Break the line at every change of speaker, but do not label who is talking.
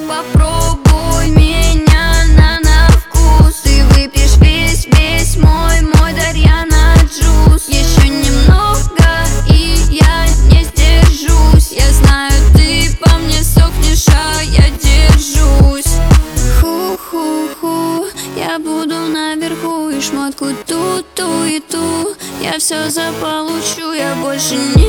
Попробуй меня на вкус. Ты выпьешь весь мой Дарьяна джуз. Еще немного, и я не сдержусь. Я знаю, ты по мне сохнешь, а я держусь. Ху-ху-ху, я буду наверху, и шмотку ту и ту. Я все заполучу, я больше не